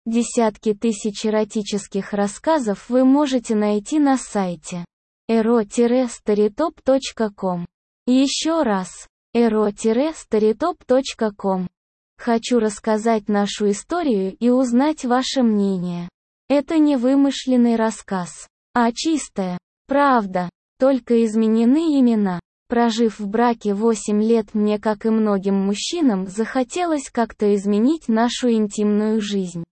Десятки тысяч эротических рассказов вы можете найти на сайте ero-storytop.com. Еще раз, ero-storytop.com. Хочу рассказать нашу историю и узнать ваше мнение. Это не вымышленный рассказ, а чистая правда, только изменены имена. Прожив в браке 8 лет, мне, как и многим мужчинам, захотелось как-то изменить нашу интимную жизнь.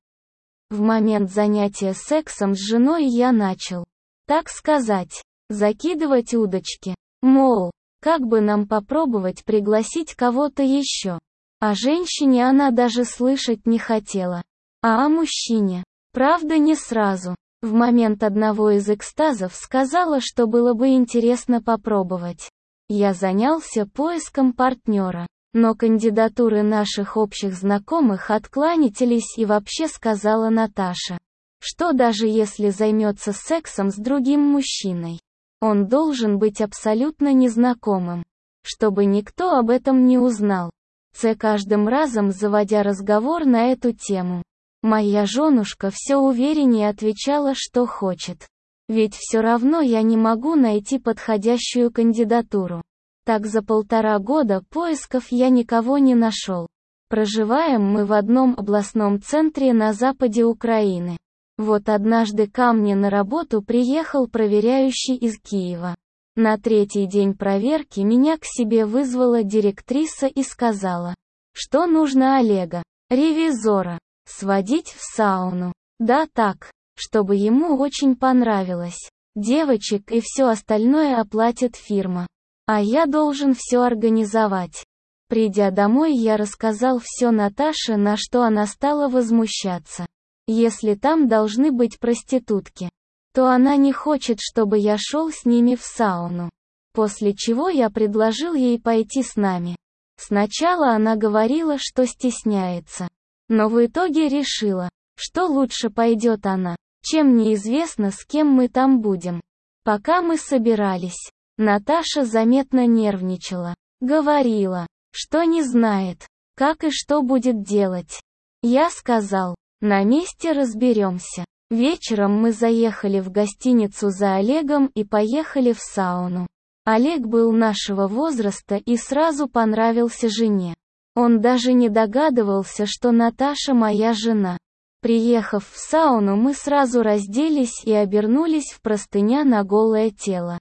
В момент занятия сексом с женой я начал, так сказать, закидывать удочки. Мол, как бы нам попробовать пригласить кого-то еще. О женщине она даже слышать не хотела. А о мужчине, правда, не сразу. В момент одного из экстазов сказала, что было бы интересно попробовать. Я занялся поиском партнера, но кандидатуры наших общих знакомых отклонились, и вообще сказала Наташа, что даже если займется сексом с другим мужчиной, он должен быть абсолютно незнакомым, чтобы никто об этом не узнал. Каждым разом заводя разговор на эту тему, моя женушка все увереннее отвечала, что хочет. Ведь все равно я не могу найти подходящую кандидатуру. Так за 1,5 года поисков я никого не нашел. Проживаем мы в одном областном центре на западе Украины. Вот однажды ко мне на работу приехал проверяющий из Киева. На 3-й день проверки меня к себе вызвала директриса и сказала, что нужно Олега, ревизора, сводить в сауну. Да так, чтобы ему очень понравилось. Девочек и все остальное оплатит фирма. А я должен все организовать. Придя домой, я рассказал все Наташе, на что она стала возмущаться. Если там должны быть проститутки, то она не хочет, чтобы я шел с ними в сауну. После чего я предложил ей пойти с нами. Сначала она говорила, что стесняется. Но в итоге решила, что лучше пойдет она, чем неизвестно, с кем мы там будем. Пока мы собирались, Наташа заметно нервничала. Говорила, что не знает, как и что будет делать. Я сказал, на месте разберемся. Вечером мы заехали в гостиницу за Олегом и поехали в сауну. Олег был нашего возраста и сразу понравился жене. Он даже не догадывался, что Наташа моя жена. Приехав в сауну, мы сразу разделись и обернулись в простыня на голое тело.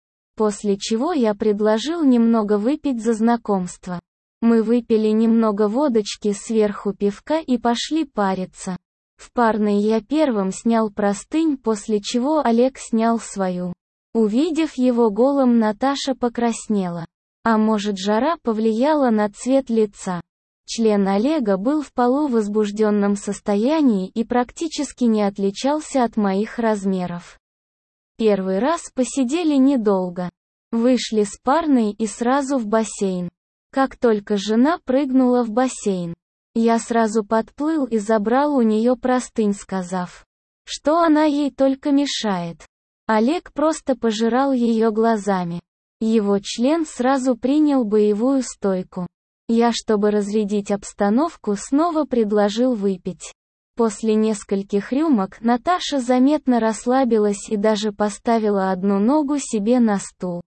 После чего я предложил немного выпить за знакомство. Мы выпили немного водочки, сверху пивка и пошли париться. В парной я первым снял простынь, после чего Олег снял свою. Увидев его голым, Наташа покраснела. А может, жара повлияла на цвет лица. Член Олега был в полувозбужденном состоянии и практически не отличался от моих размеров. Первый раз посидели недолго. Вышли с парной и сразу в бассейн. Как только жена прыгнула в бассейн, я сразу подплыл и забрал у нее простынь, сказав, что она ей только мешает. Олег просто пожирал ее глазами. Его член сразу принял боевую стойку. Я, чтобы разрядить обстановку, снова предложил выпить. После нескольких рюмок Наташа заметно расслабилась и даже поставила одну ногу себе на стул,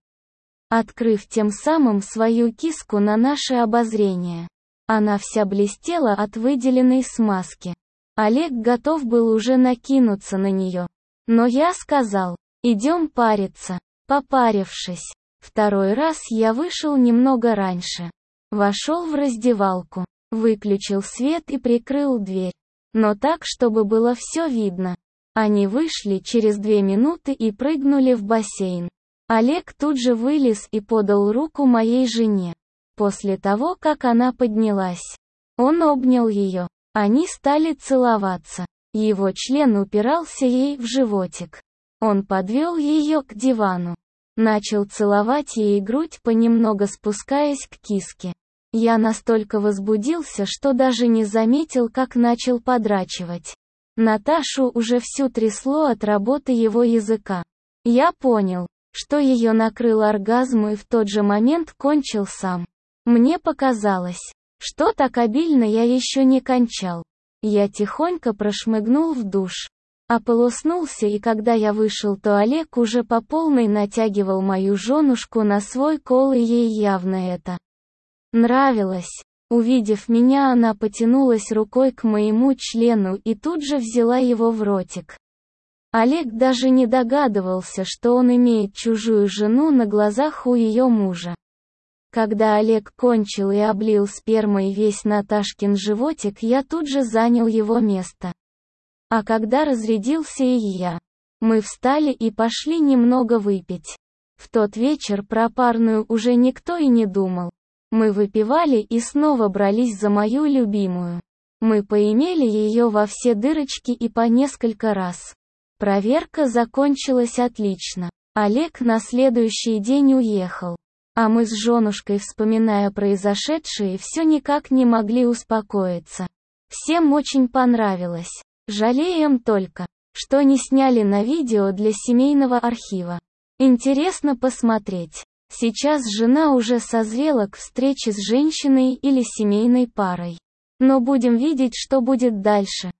открыв тем самым свою киску на наше обозрение. Она вся блестела от выделенной смазки. Олег готов был уже накинуться на нее. Но я сказал, идем париться. Попарившись, второй раз я вышел немного раньше. Вошел в раздевалку, выключил свет и прикрыл дверь. Но так, чтобы было все видно. Они вышли через 2 минуты и прыгнули в бассейн. Олег тут же вылез и подал руку моей жене. После того, как она поднялась, он обнял ее. Они стали целоваться. Его член упирался ей в животик. Он подвел ее к дивану. Начал целовать ей грудь, понемногу спускаясь к киске. Я настолько возбудился, что даже не заметил, как начал подрачивать. Наташу уже всю трясло от работы его языка. Я понял, что ее накрыл оргазм, и в тот же момент кончил сам. Мне показалось, что так обильно я еще не кончал. Я тихонько прошмыгнул в душ. Ополоснулся, и когда я вышел, то Олег уже по полной натягивал мою женушку на свой кол, и ей явно это нравилось. Увидев меня, она потянулась рукой к моему члену и тут же взяла его в ротик. Олег даже не догадывался, что он имеет чужую жену на глазах у ее мужа. Когда Олег кончил и облил спермой весь Наташкин животик, я тут же занял его место. А когда разрядился и я, мы встали и пошли немного выпить. В тот вечер про парную уже никто и не думал. Мы выпивали и снова брались за мою любимую. Мы поимели ее во все дырочки и по несколько раз. Проверка закончилась отлично. Олег на следующий день уехал. А мы с женушкой, вспоминая произошедшее, все никак не могли успокоиться. Всем очень понравилось. Жалеем только, что не сняли на видео для семейного архива. Интересно посмотреть. Сейчас жена уже созрела к встрече с женщиной или семейной парой. Но будем видеть, что будет дальше.